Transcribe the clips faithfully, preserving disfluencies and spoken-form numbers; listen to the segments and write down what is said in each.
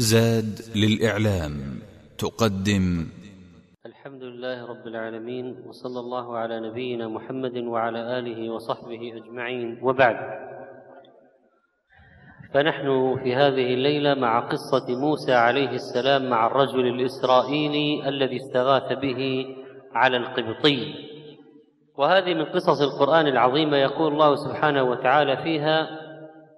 زاد للإعلام تقدم. الحمد لله رب العالمين، وصلى الله على نبينا محمد وعلى آله وصحبه أجمعين، وبعد. فنحن في هذه الليلة مع قصة موسى عليه السلام مع الرجل الإسرائيلي الذي استغاث به على القبطي، وهذه من قصص القرآن العظيمة. يقول الله سبحانه وتعالى فيها: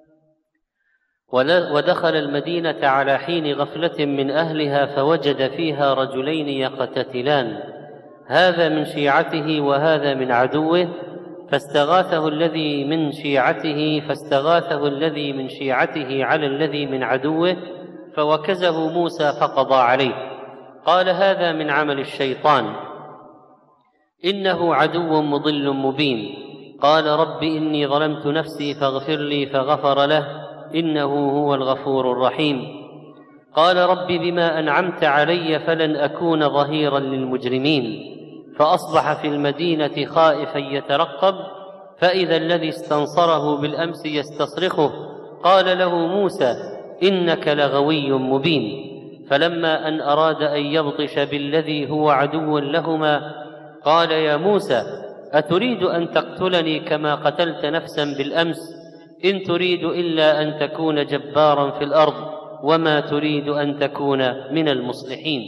ودخل المدينة على حين غفلة من أهلها فوجد فيها رجلين يقتتلان، هذا من شيعته وهذا من عدوه، فاستغاثه الذي من شيعته فاستغاثه الذي من شيعته على الذي من عدوه فوكزه موسى فقضى عليه. قال: هذا من عمل الشيطان، إنه عدو مضل مبين. قال: رب إني ظلمت نفسي فاغفر لي، فغفر له، إنه هو الغفور الرحيم. قال: رب بما أنعمت علي فلن أكون ظهيرا للمجرمين. فأصبح في المدينة خائفا يترقب، فإذا الذي استنصره بالأمس يستصرخه. قال له موسى: إنك لغوي مبين. فلما أن أراد أن يبطش بالذي هو عدو لهما قال: يا موسى أتريد أن تقتلني كما قتلت نفسا بالأمس؟ إن تريد إلا أن تكون جبارا في الأرض وما تريد أن تكون من المصلحين.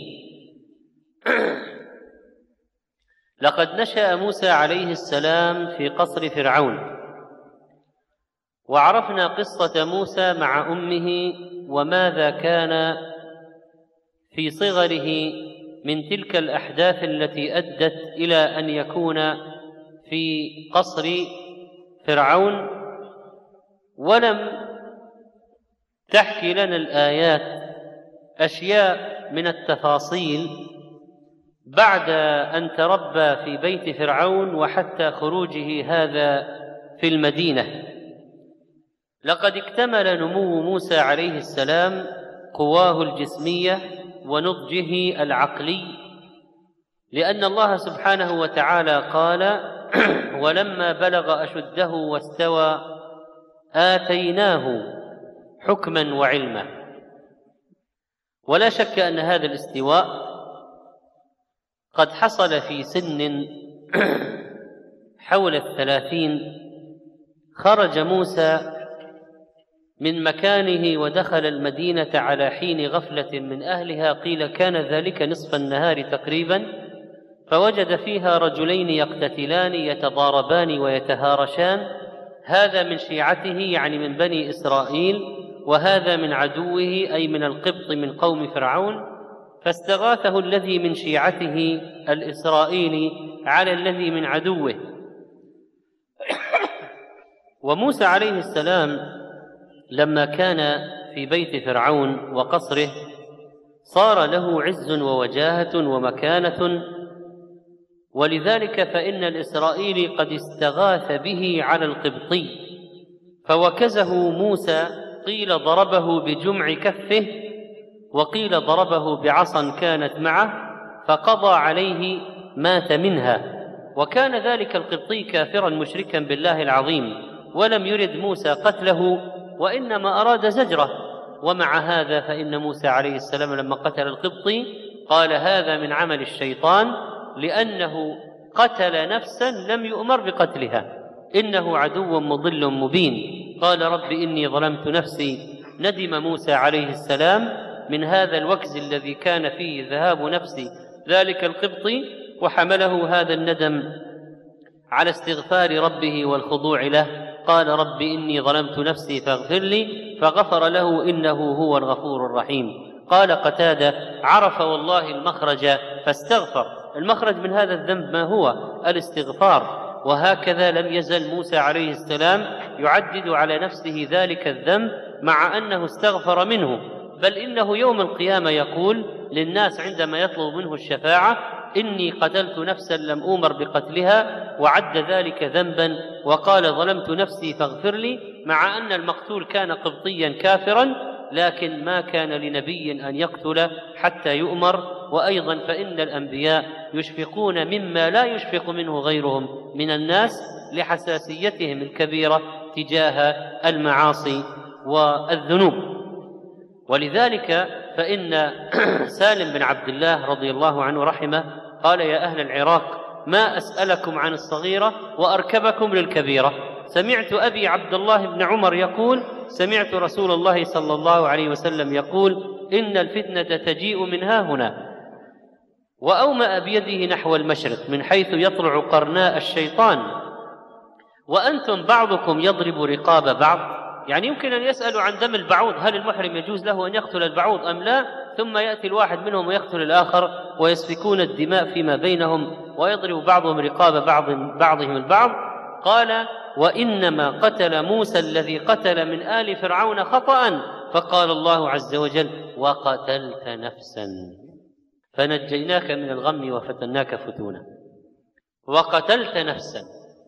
لقد نشأ موسى عليه السلام في قصر فرعون، وعرفنا قصة موسى مع أمه وماذا كان في صغره من تلك الأحداث التي أدت إلى أن يكون في قصر فرعون. ولم تحكي لنا الآيات أشياء من التفاصيل بعد أن تربى في بيت فرعون وحتى خروجه هذا في المدينة. لقد اكتمل نمو موسى عليه السلام قواه الجسمية ونضجه العقلي، لأن الله سبحانه وتعالى قال: ولما بلغ أشده واستوى آتيناه حكما وعلما. ولا شك أن هذا الاستواء قد حصل في سن حول الثلاثين. خرج موسى من مكانه ودخل المدينة على حين غفلة من أهلها، قيل كان ذلك نصف النهار تقريبا، فوجد فيها رجلين يقتتلان يتضاربان ويتهارشان، هذا من شيعته يعني من بني إسرائيل، وهذا من عدوه أي من القبط من قوم فرعون. فاستغاثه الذي من شيعته الإسرائيلي على الذي من عدوه. وموسى عليه السلام لما كان في بيت فرعون وقصره صار له عز ووجاهة ومكانة، ولذلك فإن الإسرائيلي قد استغاث به على القبطي فوكزه موسى، قيل ضربه بجمع كفه وقيل ضربه بعصا كانت معه فقضى عليه، مات منها. وكان ذلك القبطي كافرا مشركا بالله العظيم، ولم يرد موسى قتله وإنما أراد زجره. ومع هذا فإن موسى عليه السلام لما قتل القبطي قال: هذا من عمل الشيطان، لأنه قتل نفسا لم يؤمر بقتلها، إنه عدو مضل مبين. قال: رب إني ظلمت نفسي. ندم موسى عليه السلام من هذا الوكز الذي كان فيه ذهاب نفس ذلك القبطي، وحمله هذا الندم على استغفار ربه والخضوع له. قال: رب إني ظلمت نفسي فاغفر لي، فغفر له، إنه هو الغفور الرحيم. قال قتادة: عرف والله المخرج فاستغفر. المخرج من هذا الذنب ما هو؟ الاستغفار. وهكذا لم يزل موسى عليه السلام يعدد على نفسه ذلك الذنب مع أنه استغفر منه، بل إنه يوم القيامة يقول للناس عندما يطلب منه الشفاعة: إني قتلت نفسا لم أؤمر بقتلها، وعد ذلك ذنبا وقال: ظلمت نفسي فاغفر لي، مع أن المقتول كان قبطيا كافرا، لكن ما كان لنبي أن يقتل حتى يؤمر. وأيضا فإن الأنبياء يشفقون مما لا يشفق منه غيرهم من الناس لحساسيتهم الكبيرة تجاه المعاصي والذنوب. ولذلك فإن سالم بن عبد الله رضي الله عنه رحمه قال: يا أهل العراق، ما أسألكم عن الصغيرة وأركبكم للكبيرة. سمعت أبي عبد الله بن عمر يقول: سمعت رسول الله صلى الله عليه وسلم يقول: إن الفتنة تجيء من ها هنا. وأومأ بيده نحو المشرق من حيث يطلع قرناء الشيطان، وأنتم بعضكم يضرب رقاب بعض. يعني يمكن أن يسألوا عن دم البعوض، هل المحرم يجوز له أن يقتل البعوض أم لا؟ ثم يأتي الواحد منهم ويقتل الآخر ويسفكون الدماء فيما بينهم ويضرب بعضهم رقاب بعض بعضهم البعض. قال: وإنما قتل موسى الذي قتل من آل فرعون خطأ. فقال الله عز وجل: وقتلت نفسا فنجيناك من الغم وفتناك فتونا. وقتلت نفسا.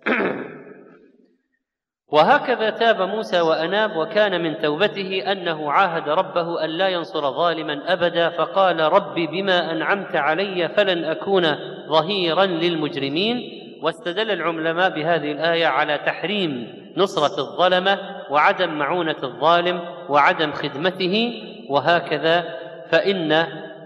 وهكذا تاب موسى وأناب، وكان من توبته أنه عاهد ربه أن لا ينصر ظالما أبدا، فقال: رب بما أنعمت علي فلن أكون ظهيرا للمجرمين. واستدل العلماء بهذه الآية على تحريم نصرة الظلمة وعدم معونة الظالم وعدم خدمته. وهكذا فإن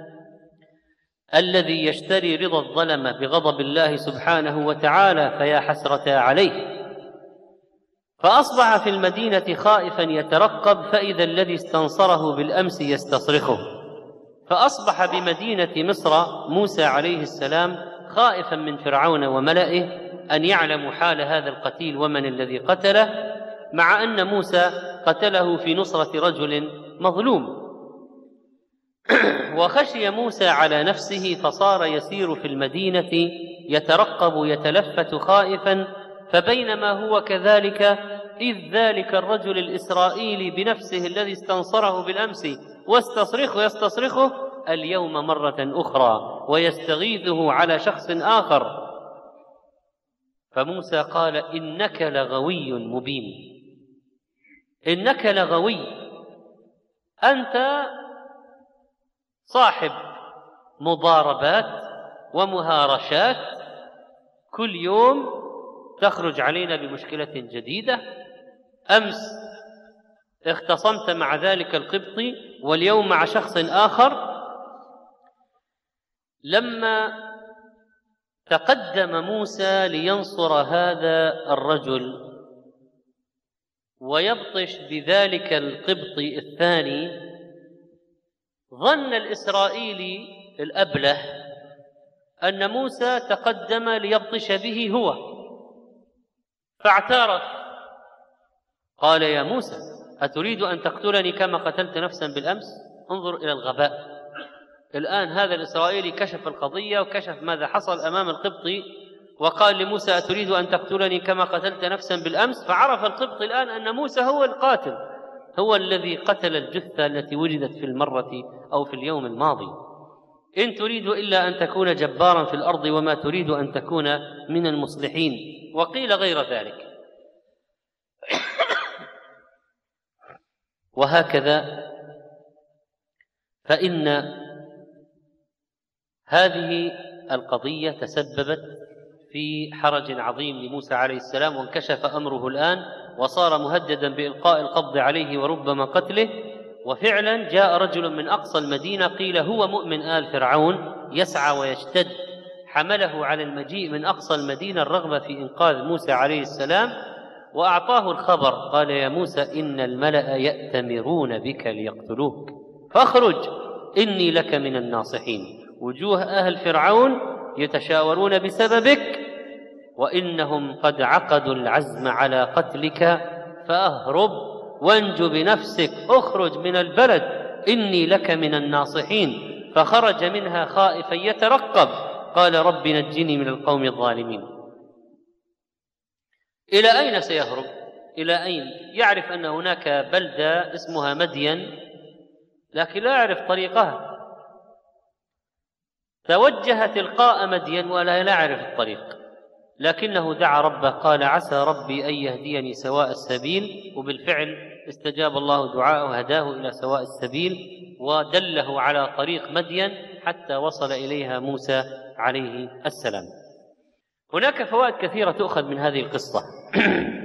الذي يشتري رضا الظلمة بغضب الله سبحانه وتعالى فيا حسرة عليه. فأصبح في المدينة خائفا يترقب، فإذا الذي استنصره بالأمس يستصرخه. فأصبح بمدينة مصر موسى عليه السلام خائفا من فرعون وملئه أن يعلموا حال هذا القتيل ومن الذي قتله، مع أن موسى قتله في نصرة رجل مظلوم. وخشي موسى على نفسه فصار يسير في المدينة يترقب يتلفت خائفا. فبينما هو كذلك إذ ذلك الرجل الإسرائيلي بنفسه الذي استنصره بالأمس واستصرخه يستصرخه اليوم مرة أخرى ويستغيثه على شخص آخر. فموسى قال: إنك لغوي مبين، إنك لغوي، أنت صاحب مضاربات ومهارشات، كل يوم تخرج علينا بمشكلة جديدة. أمس اختصمت مع ذلك القبطي واليوم مع شخص آخر. لما تقدم موسى لينصر هذا الرجل ويبطش بذلك القبطي الثاني، ظن الإسرائيلي الأبله أن موسى تقدم ليبطش به هو، فاعترف قال: يا موسى، أتريد أن تقتلني كما قتلت نفسا بالأمس؟ انظر إلى الغباء. الآن هذا الإسرائيلي كشف القضية وكشف ماذا حصل أمام القبطي، وقال لموسى: أتريد أن تقتلني كما قتلت نفسا بالأمس؟ فعرف القبطي الآن أن موسى هو القاتل، هو الذي قتل الجثة التي وجدت في المرة أو في اليوم الماضي. إن تريد إلا أن تكون جبارا في الأرض وما تريد أن تكون من المصلحين. وقيل غير ذلك. وهكذا فإن هذه القضية تسببت في حرج عظيم لموسى عليه السلام، وانكشف أمره الآن وصار مهددا بإلقاء القبض عليه وربما قتله. وفعلا جاء رجل من أقصى المدينة قيل هو مؤمن آل فرعون يسعى ويشتد، حمله على المجيء من أقصى المدينة الرغبة في إنقاذ موسى عليه السلام، وأعطاه الخبر. قال: يا موسى، إن الملأ يأتمرون بك ليقتلوك فاخرج إني لك من الناصحين. وجوه أهل فرعون يتشاورون بسببك، وإنهم قد عقدوا العزم على قتلك، فأهرب وانج بنفسك، اخرج من البلد إني لك من الناصحين. فخرج منها خائفا يترقب، قال: رب نجني من القوم الظالمين. إلى أين سيهرب؟ إلى أين؟ يعرف أن هناك بلدة اسمها مدين، لكن لا يعرف طريقها، توجه تلقاء مدين ولا لا يعرف الطريق، لكنه دعا ربه قال: عسى ربي أن يهديني سواء السبيل. وبالفعل استجاب الله دعاءه وهداه إلى سواء السبيل ودله على طريق مدين حتى وصل إليها موسى عليه السلام. هناك فوائد كثيرة تؤخذ من هذه القصة.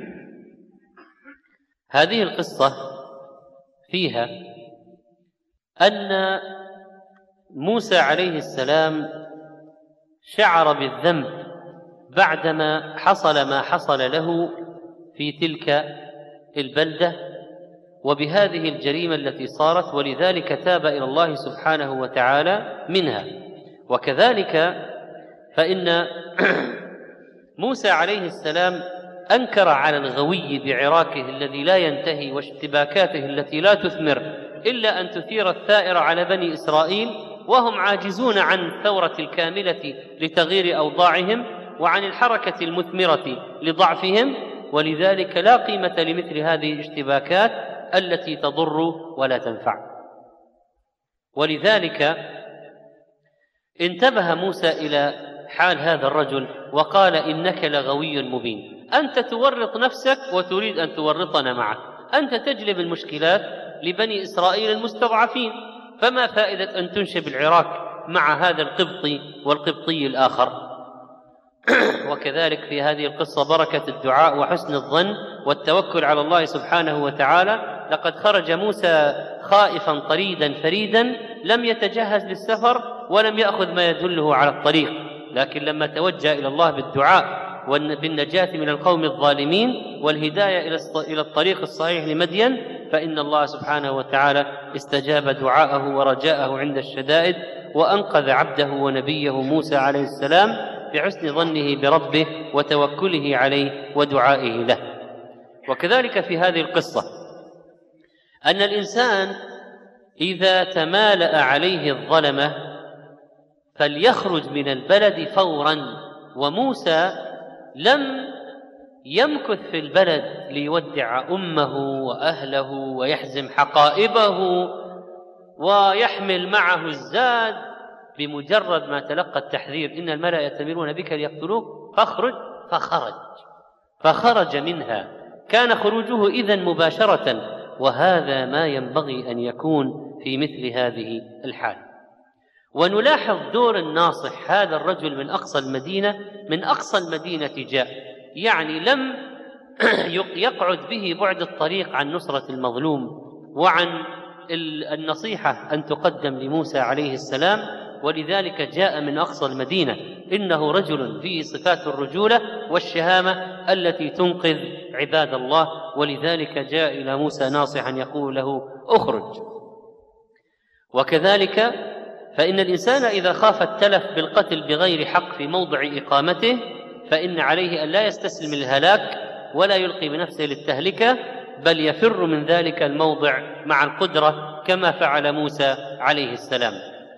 هذه القصة فيها أن موسى عليه السلام شعر بالذنب بعدما حصل ما حصل له في تلك البلدة وبهذه الجريمة التي صارت، ولذلك تاب إلى الله سبحانه وتعالى منها. وكذلك فإن موسى عليه السلام أنكر على الغوي بعراكه الذي لا ينتهي واشتباكاته التي لا تثمر إلا أن تثير الثائر على بني إسرائيل، وهم عاجزون عن الثورة الكاملة لتغيير أوضاعهم وعن الحركة المثمرة لضعفهم، ولذلك لا قيمة لمثل هذه الاشتباكات التي تضر ولا تنفع. ولذلك انتبه موسى إلى حال هذا الرجل وقال: إنك لغوي مبين، أنت تورط نفسك وتريد أن تورطنا معك، أنت تجلب المشكلات لبني إسرائيل المستضعفين، فما فائدة أن تنشب العراك مع هذا القبطي والقبطي الآخر. وكذلك في هذه القصة بركة الدعاء وحسن الظن والتوكل على الله سبحانه وتعالى. لقد خرج موسى خائفا طريدا فريدا، لم يتجهز للسفر ولم يأخذ ما يدله على الطريق، لكن لما توجه إلى الله بالدعاء بالنجاة من القوم الظالمين والهداية إلى الطريق الصحيح لمدين، فإن الله سبحانه وتعالى استجاب دعاءه ورجاءه عند الشدائد، وأنقذ عبده ونبيه موسى عليه السلام بحسن ظنه بربه وتوكله عليه ودعائه له. وكذلك في هذه القصة أن الإنسان إذا تمالأ عليه الظلمة فليخرج من البلد فورا، وموسى لم يمكث في البلد ليودع أمه وأهله ويحزم حقائبه ويحمل معه الزاد. بمجرد ما تلقى التحذير إن الملأ يأتمرون بك ليقتلوك فاخرج، فخرج فخرج منها. كان خروجه إذن مباشرة، وهذا ما ينبغي أن يكون في مثل هذه الحال. ونلاحظ دور الناصح، هذا الرجل من أقصى المدينة من أقصى المدينة جاء، يعني لم يقعد به بعد الطريق عن نصرة المظلوم وعن النصيحة أن تقدم لموسى عليه السلام، ولذلك جاء من أقصى المدينة. إنه رجل فيه صفات الرجولة والشهامة التي تنقذ عباد الله، ولذلك جاء إلى موسى ناصحا يقول له اخرج. وكذلك فإن الإنسان إذا خاف التلف بالقتل بغير حق في موضع إقامته فإن عليه أن لا يستسلم للهلاك ولا يلقي بنفسه للتهلكة، بل يفر من ذلك الموضع مع القدرة كما فعل موسى عليه السلام.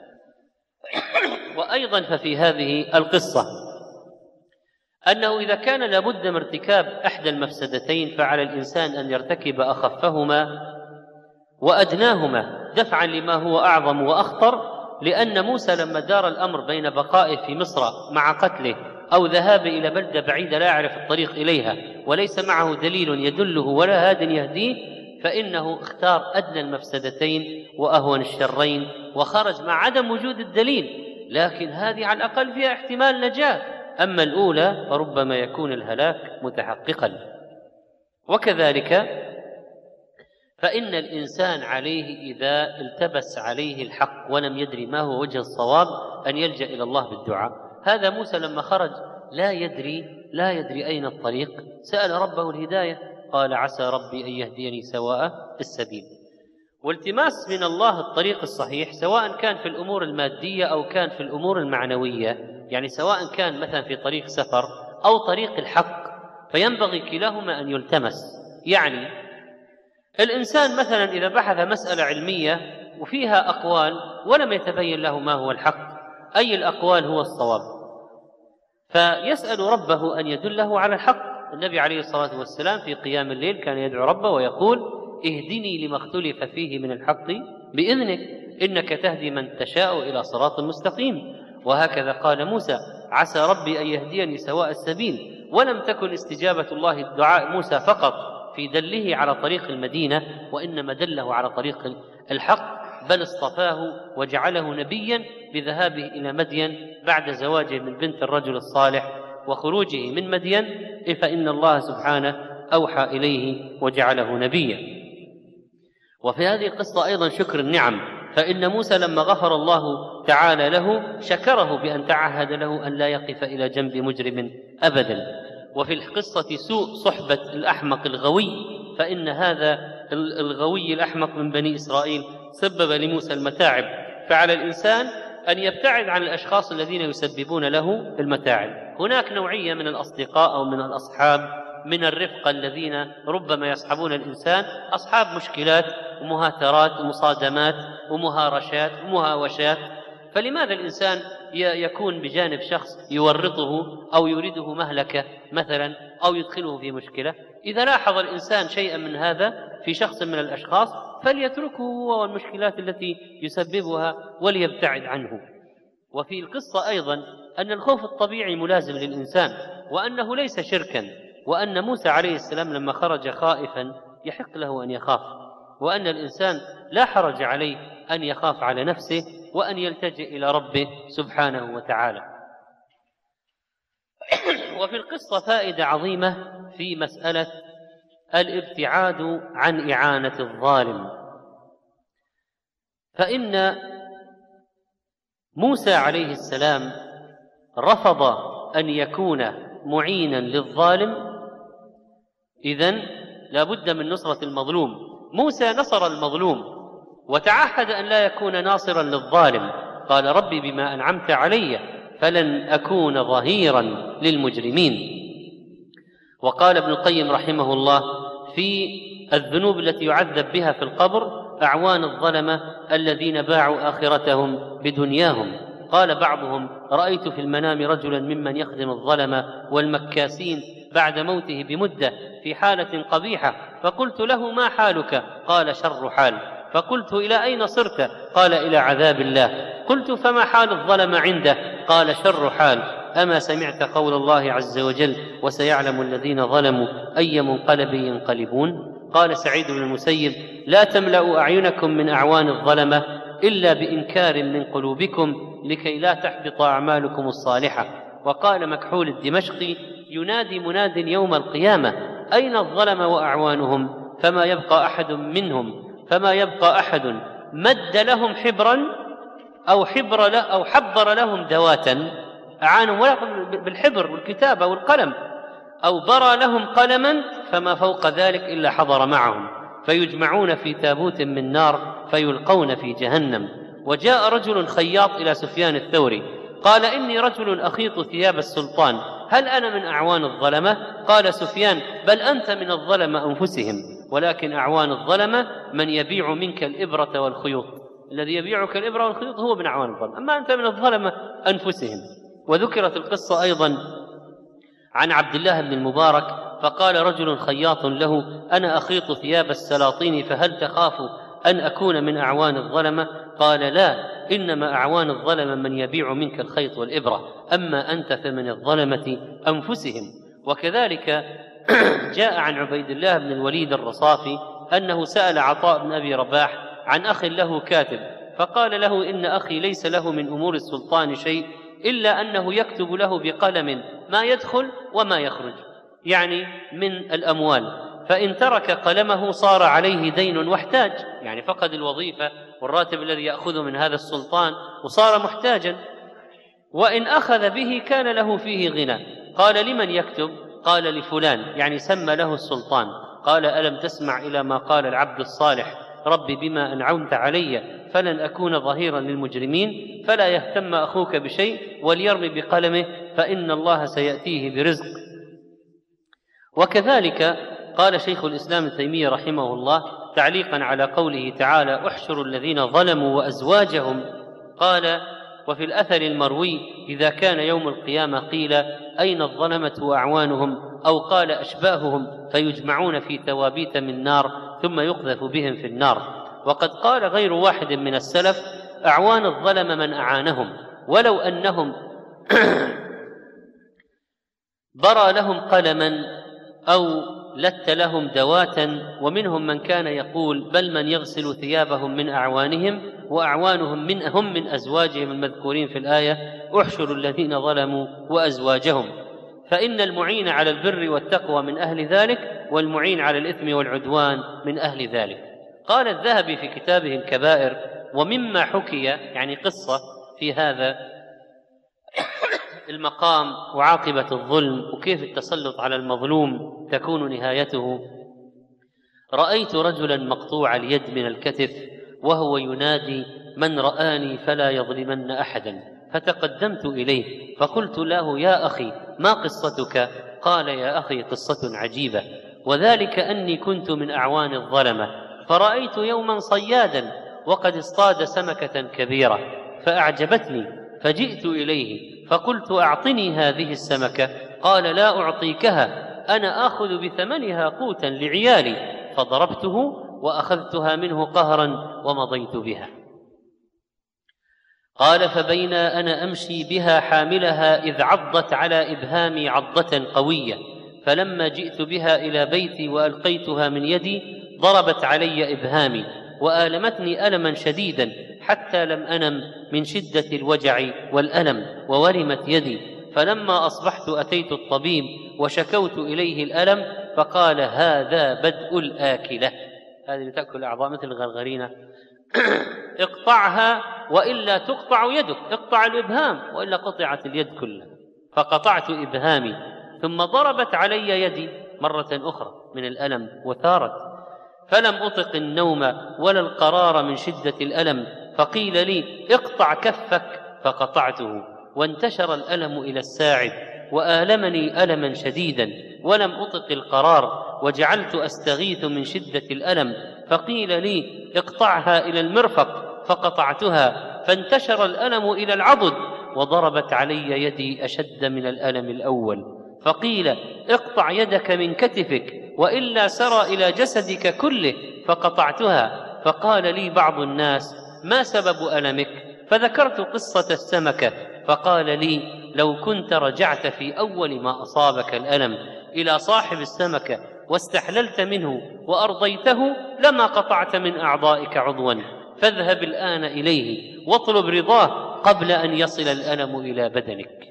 وأيضا ففي هذه القصة أنه إذا كان لابد من ارتكاب أحد المفسدتين فعلى الإنسان أن يرتكب أخفهما وأدناهما دفعا لما هو أعظم وأخطر، لأن موسى لما دار الأمر بين بقائه في مصر مع قتله أو ذهاب إلى بلدة بعيدة لا يعرف الطريق إليها وليس معه دليل يدله ولا هاد يهديه، فإنه اختار أدنى المفسدتين وأهون الشرين وخرج مع عدم وجود الدليل، لكن هذه على الأقل فيها احتمال نجاة، أما الأولى فربما يكون الهلاك متحققا. وكذلك فإن الإنسان عليه إذا التبس عليه الحق ولم يدري ما هو وجه الصواب أن يلجأ إلى الله بالدعاء. هذا موسى لما خرج لا يدري لا يدري أين الطريق، سأل ربه الهداية، قال عسى ربي أن يهديني سواء السبيل. والتماس من الله الطريق الصحيح سواء كان في الأمور المادية أو كان في الأمور المعنوية، يعني سواء كان مثلا في طريق سفر أو طريق الحق، فينبغي كلاهما أن يلتمس. يعني الإنسان مثلا إذا بحث مسألة علمية وفيها أقوال ولم يتبين له ما هو الحق، أي الأقوال هو الصواب، فيسأل ربه أن يدله على الحق. النبي عليه الصلاة والسلام في قيام الليل كان يدعو ربه ويقول اهدني لما اختلف فيه من الحق بإذنك إنك تهدي من تشاء إلى صراط مستقيم. وهكذا قال موسى عسى ربي أن يهديني سواء السبيل. ولم تكن استجابة الله الدعاء موسى فقط في دله على طريق المدينة، وإنما دله على طريق الحق، بل اصطفاه وجعله نبيا بذهابه إلى مدين بعد زواجه من بنت الرجل الصالح وخروجه من مدين، فإن الله سبحانه أوحى إليه وجعله نبيا. وفي هذه القصة أيضا شكر النعم، فإن موسى لما غفر الله تعالى له شكره بأن تعهد له أن لا يقف إلى جنب مجرم أبدا. وفي القصة سوء صحبة الأحمق الغوي، فإن هذا الغوي الأحمق من بني إسرائيل سبب لموسى المتاعب، فعلى الإنسان أن يبتعد عن الأشخاص الذين يسببون له المتاعب. هناك نوعية من الأصدقاء أو من الأصحاب من الرفقة الذين ربما يصحبون الإنسان أصحاب مشكلات ومهاترات ومصادمات ومهارشات ومهاوشات، فلماذا الإنسان يكون بجانب شخص يورطه أو يريده مهلكة مثلا أو يدخله في مشكلة؟ إذا لاحظ الإنسان شيئا من هذا في شخص من الأشخاص فليتركه هو والمشكلات التي يسببها وليبتعد عنه. وفي القصة أيضا أن الخوف الطبيعي ملازم للإنسان، وأنه ليس شركا، وأن موسى عليه السلام لما خرج خائفا يحق له أن يخاف، وأن الإنسان لا حرج عليه أن يخاف على نفسه وأن يلتجئ إلى ربه سبحانه وتعالى. وفي القصة فائدة عظيمة في مسألة الابتعاد عن إعانة الظالم، فإن موسى عليه السلام رفض أن يكون معينا للظالم، إذن لا بد من نصرة المظلوم. موسى نصر المظلوم وتعهد أن لا يكون ناصرا للظالم، قال ربي بما أنعمت علي فلن أكون ظهيرا للمجرمين. وقال ابن القيم رحمه الله في الذنوب التي يعذب بها في القبر أعوان الظلمة الذين باعوا آخرتهم بدنياهم. قال بعضهم رأيت في المنام رجلا ممن يخدم الظلمة والمكاسين بعد موته بمدة في حالة قبيحة، فقلت له ما حالك؟ قال شر حال. فقلت إلى أين صرت؟ قال إلى عذاب الله. قلت فما حال الظلم عنده؟ قال شر حال. أما سمعت قول الله عز وجل وسيعلم الذين ظلموا أي منقلب ينقلبون؟ قال سعيد بن المسيب لا تملأوا أعينكم من أعوان الظلمة إلا بإنكار من قلوبكم لكي لا تحبط أعمالكم الصالحة. وقال مكحول الدمشقي ينادي مناد يوم القيامة أين الظلم وأعوانهم؟ فما يبقى أحد منهم فما يبقى أحد مد لهم حبرا أو حبر له أو حبر لهم دواتا أعانهم بالحبر والكتابة والقلم، أو برى لهم قلما فما فوق ذلك إلا حضر معهم، فيجمعون في تابوت من نار فيلقون في جهنم. وجاء رجل خياط إلى سفيان الثوري قال إني رجل أخيط ثياب السلطان، هل أنا من أعوان الظلمة؟ قال سفيان بل أنت من الظلمة أنفسهم، ولكن أعوان الظلمة من يبيع منك الإبرة والخيوط، الذي يبيعك الإبرة والخيوط هو من أعوان الظلمة، أما أنت من الظلمة أنفسهم. وذكرت القصة أيضا عن عبد الله بن المبارك فقال رجل خياط له أنا أخيط ثياب السلاطين فهل تخاف أن أكون من أعوان الظلمة؟ قال لا، إنما أعوان الظلمة من يبيع منك الخيط والإبرة، أما أنت فمن الظلمة أنفسهم. وكذلك جاء عن عبيد الله بن الوليد الرصافي أنه سأل عطاء بن أبي رباح عن أخ له كاتب، فقال له إن أخي ليس له من أمور السلطان شيء إلا أنه يكتب له بقلم ما يدخل وما يخرج، يعني من الأموال، فإن ترك قلمه صار عليه دين واحتاج، يعني فقد الوظيفة والراتب الذي يأخذ من هذا السلطان وصار محتاجا، وإن أخذ به كان له فيه غنى. قال لمن يكتب؟ قال لفلان، يعني سمى له السلطان. قال ألم تسمع إلى ما قال العبد الصالح ربي بما أنعمت علي فلن أكون ظهيرا للمجرمين؟ فلا يهتم أخوك بشيء وليرمي بقلمه فإن الله سيأتيه برزق. وكذلك قال شيخ الإسلام ابن تيمية رحمه الله تعليقا على قوله تعالى احشروا الذين ظلموا وأزواجهم، قال وفي الأثر المروي إذا كان يوم القيامة قيل أين الظلمة وأعوانهم، أو قال أشباههم، فيجمعون في توابيت من نار ثم يقذف بهم في النار. وقد قال غير واحد من السلف أعوان الظلم من أعانهم، ولو أنهم برى لهم قلما أو لت لهم دواتا. ومنهم من كان يقول بل من يغسل ثيابهم من أعوانهم وأعوانهم من هم من أزواجهم المذكورين في الآية احشروا الذين ظلموا وأزواجهم، فإن المعين على البر والتقوى من أهل ذلك، والمعين على الإثم والعدوان من أهل ذلك. قال الذهبي في كتابه الكبائر ومما حكي يعني قصة في هذا المقام وعاقبة الظلم وكيف التسلط على المظلوم تكون نهايته. رأيت رجلا مقطوع اليد من الكتف وهو ينادي: من رآني فلا يظلمن أحدا. فتقدمت إليه فقلت له: يا أخي ما قصتك؟ قال: يا أخي قصة عجيبة، وذلك أني كنت من أعوان الظلمة، فرأيت يوما صيادا وقد اصطاد سمكة كبيرة فأعجبتني، فجئت إليه فقلت: أعطني هذه السمكة. قال: لا أعطيكها، أنا آخذ بثمنها قوتا لعيالي. فضربته وأخذتها منه قهرا ومضيت بها. قال: فبين أنا أمشي بها حاملها إذ عضت على إبهامي عضة قوية، فلما جئت بها إلى بيتي وألقيتها من يدي ضربت علي إبهامي وآلمتني ألما شديدا حتى لم أنم من شدة الوجع والألم وورمت يدي. فلما أصبحت أتيت الطبيب وشكوت إليه الألم فقال: هذا بدء الآكلة، هذه اللي تأكل أعضاء مثل الغرغرينة، اقطعها وإلا تقطع يدك، اقطع الإبهام وإلا قطعت اليد كلها. فقطعت إبهامي ثم ضربت علي يدي مرة أخرى من الألم وثارت، فلم أطق النوم ولا القرار من شدة الألم، فقيل لي: اقطع كفك، فقطعته وانتشر الألم إلى الساعد وآلمني ألما شديدا ولم أطق القرار، وجعلت أستغيث من شدة الألم، فقيل لي: اقطعها إلى المرفق، فقطعتها فانتشر الألم إلى العضد وضربت علي يدي أشد من الألم الأول، فقيل: اقطع يدك من كتفك وإلا سرى إلى جسدك كله، فقطعتها. فقال لي بعض الناس: ما سبب ألمك؟ فذكرت قصة السمكة، فقال لي: لو كنت رجعت في أول ما أصابك الألم إلى صاحب السمكة واستحللت منه وأرضيته لما قطعت من أعضائك عضوا، فاذهب الآن إليه واطلب رضاه قبل أن يصل الألم إلى بدنك.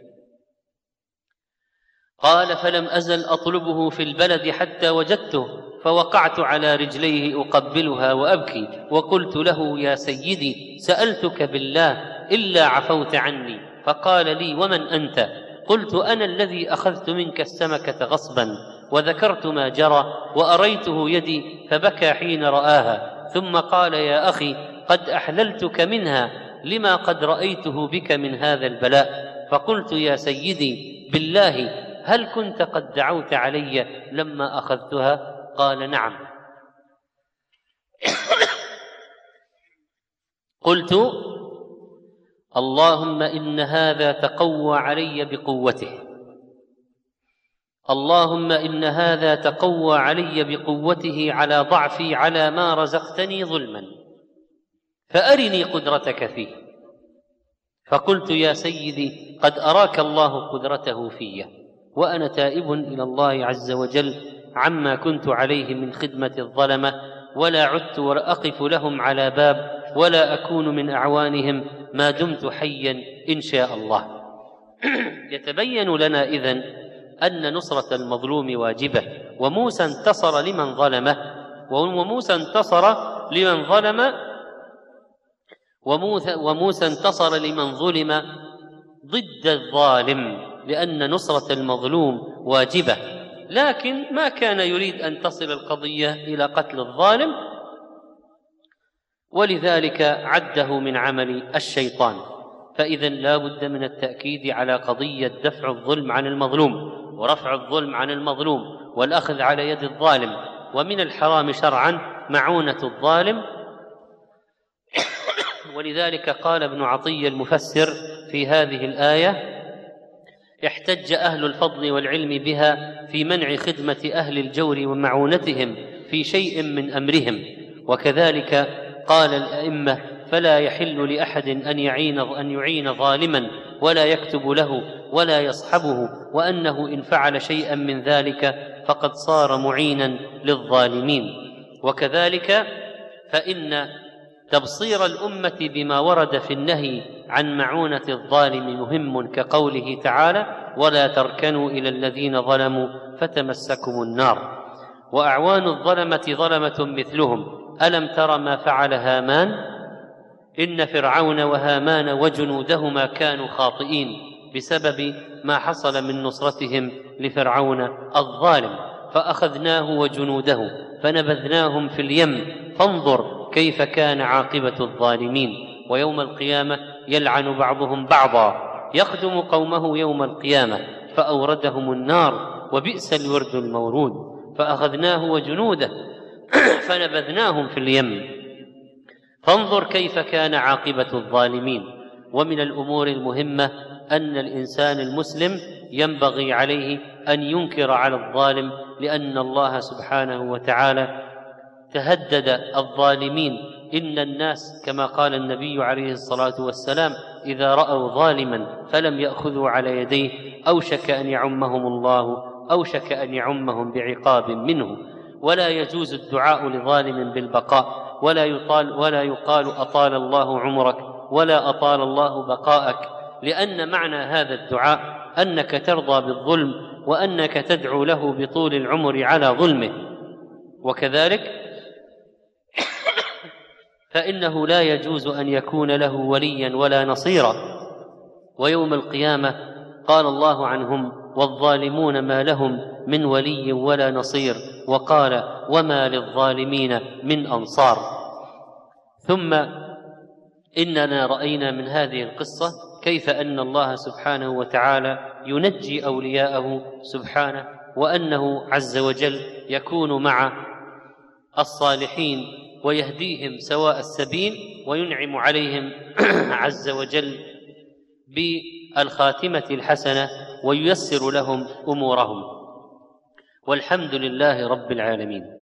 قال: فلم أزل أطلبه في البلد حتى وجدته، فوقعت على رجليه أقبلها وأبكي، وقلت له: يا سيدي سألتك بالله إلا عفوت عني. فقال لي: ومن أنت؟ قلت: أنا الذي أخذت منك السمكة غصبا. وذكرت ما جرى وأريته يدي فبكى حين رآها، ثم قال: يا أخي قد أحللتك منها لما قد رأيته بك من هذا البلاء. فقلت: يا سيدي بالله هل كنت قد دعوت علي لما أخذتها؟ قال: نعم. قلت: اللهم إن هذا تقوى علي بقوته، اللهم إن هذا تقوى علي بقوته على ضعفي على ما رزقتني ظلما، فأرني قدرتك فيه. فقلت: يا سيدي قد أراك الله قدرته في، وأنا تائب إلى الله عز وجل عما كنت عليه من خدمة الظلمة، ولا عدت وأقف لهم على باب ولا أكون من أعوانهم ما دمت حيا إن شاء الله. يتبين لنا إذن أن نصرة المظلوم واجبة، وموسى انتصر لمن ظلمه، وموسى انتصر لمن ظلم وموسى انتصر لمن ظلم ضد الظالم، لأن نصرة المظلوم واجبة، لكن ما كان يريد أن تصل القضية إلى قتل الظالم، ولذلك عده من عمل الشيطان. فإذا لا بد من التأكيد على قضية دفع الظلم عن المظلوم ورفع الظلم عن المظلوم والأخذ على يد الظالم. ومن الحرام شرعا معونة الظالم، ولذلك قال ابن عطية المفسر في هذه الآية: احتج أهل الفضل والعلم بها في منع خدمة أهل الجور ومعونتهم في شيء من أمرهم. وكذلك قال الأئمة: فلا يحل لأحد أن يعين, أن يعين ظالما ولا يكتب له ولا يصحبه، وأنه إن فعل شيئا من ذلك فقد صار معينا للظالمين. وكذلك فإن تبصير الأمة بما ورد في النهي عن معونة الظالم مهم، كقوله تعالى: ولا تركنوا إلى الذين ظلموا فتمسكم النار. وأعوان الظلمة ظلمة مثلهم، ألم تر ما فعل هامان إن فرعون وهامان وجنودهما كانوا خاطئين بسبب ما حصل من نصرتهم لفرعون الظالم، فأخذناه وجنوده فنبذناهم في اليم فانظر كيف كان عاقبة الظالمين. ويوم القيامة يلعن بعضهم بعضا يخدم قومه يوم القيامة فأوردهم النار وبئس الورد المورود. فأخذناه وجنوده فنبذناهم في اليم فانظر كيف كان عاقبة الظالمين. ومن الأمور المهمة أن الإنسان المسلم ينبغي عليه أن ينكر على الظالم، لأن الله سبحانه وتعالى تهدد الظالمين. إن الناس كما قال النبي عليه الصلاة والسلام إذا رأوا ظالما فلم يأخذوا على يديه أوشك أن يعمهم الله أوشك أن يعمهم بعقاب منه. ولا يجوز الدعاء لظالم بالبقاء، ولا يطال ولا يقال أطال الله عمرك ولا أطال الله بقاءك، لأن معنى هذا الدعاء أنك ترضى بالظلم وأنك تدعو له بطول العمر على ظلمه. وكذلك فإنه لا يجوز أن يكون له وليا ولا نصيرا. ويوم القيامة قال الله عنهم والظالمون ما لهم من ولي ولا نصير، وقال وما للظالمين من أنصار. ثم إننا رأينا من هذه القصة كيف أن الله سبحانه وتعالى ينجي أولياءه سبحانه، وأنه عز وجل يكون مع الصالحين ويهديهم سواء السبيل وينعم عليهم عز وجل بالخاتمة الحسنة وييسر لهم أمورهم. والحمد لله رب العالمين.